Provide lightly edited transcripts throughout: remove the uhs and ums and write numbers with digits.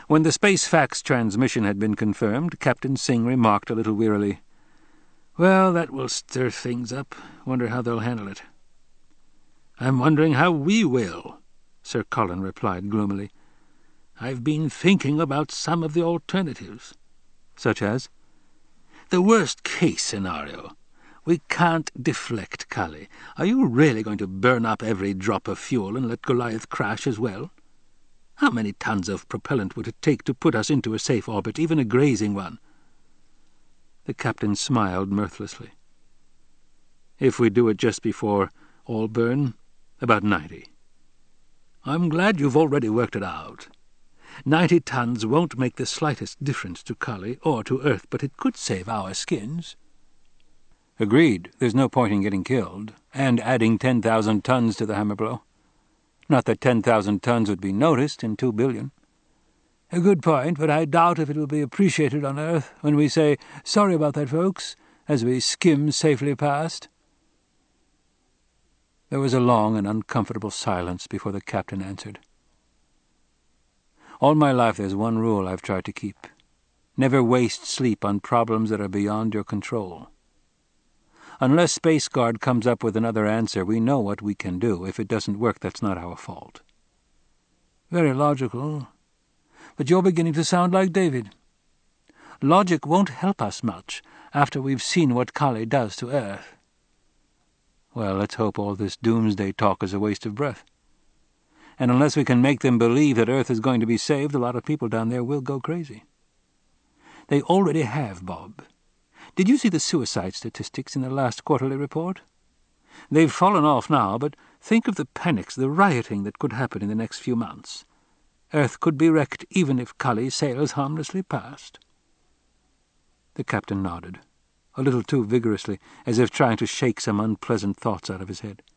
When the space fax transmission had been confirmed, Captain Singh remarked a little wearily, "Well, that will stir things up. Wonder how they'll handle it." "I'm wondering how we will," Sir Colin replied gloomily. "I've been thinking about some of the alternatives." "Such as?" "The worst-case scenario. We can't deflect Kali. Are you really going to burn up every drop of fuel and let Goliath crash as well? How many tons of propellant would it take to put us into a safe orbit, even a grazing one?" The captain smiled mirthlessly. "If we do it just before all burn, about 90. I'm glad you've already worked it out. 90 tons won't make the slightest difference to Kali or to Earth, but it could save our skins." "Agreed. There's no point in getting killed, and adding 10,000 tons to the hammer blow. Not that 10,000 tons would be noticed in 2 billion. "A good point, but I doubt if it will be appreciated on Earth when we say, 'Sorry about that, folks,' as we skim safely past." There was a long and uncomfortable silence before the captain answered. "All my life there's one rule I've tried to keep. Never waste sleep on problems that are beyond your control. Unless Space Guard comes up with another answer, we know what we can do. If it doesn't work, that's not our fault." "Very logical. But you're beginning to sound like David. Logic won't help us much after we've seen what Kali does to Earth." "Well, let's hope all this doomsday talk is a waste of breath. And unless we can make them believe that Earth is going to be saved, a lot of people down there will go crazy." "They already have, Bob. Did you see the suicide statistics in the last quarterly report? They've fallen off now, but think of the panics, the rioting that could happen in the next few months. Earth could be wrecked even if Kali sails harmlessly past." The captain nodded, a little too vigorously, as if trying to shake some unpleasant thoughts out of his head.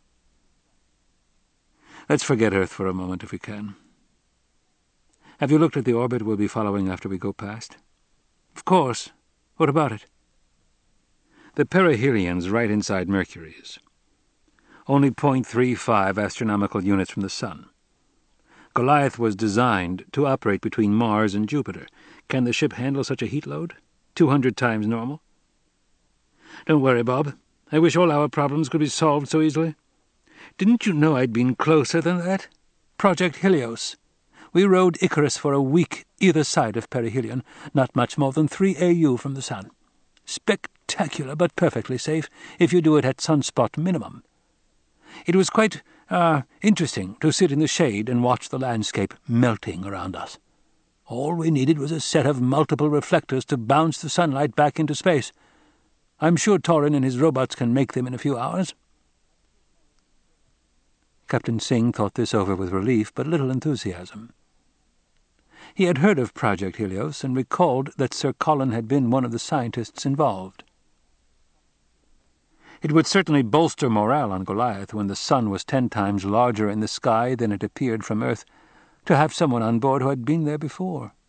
"Let's forget Earth for a moment, if we can. Have you looked at the orbit we'll be following after we go past?" "Of course. What about it?" "The perihelion's right inside Mercury's. Only 0.35 astronomical units from the Sun. Goliath was designed to operate between Mars and Jupiter. Can the ship handle such a heat load? 200 times normal?" "Don't worry, Bob. I wish all our problems could be solved so easily. Didn't you know I'd been closer than that? Project Helios. We rode Icarus for a week either side of perihelion, not much more than 3 AU from the Sun. Spectacular, but perfectly safe if you do it at sunspot minimum. It was quite, interesting to sit in the shade and watch the landscape melting around us. All we needed was a set of multiple reflectors to bounce the sunlight back into space. I'm sure Torin and his robots can make them in a few hours." Captain Singh thought this over with relief, but little enthusiasm. He had heard of Project Helios and recalled that Sir Colin had been one of the scientists involved. It would certainly bolster morale on Goliath when the Sun was 10 times larger in the sky than it appeared from Earth, to have someone on board who had been there before.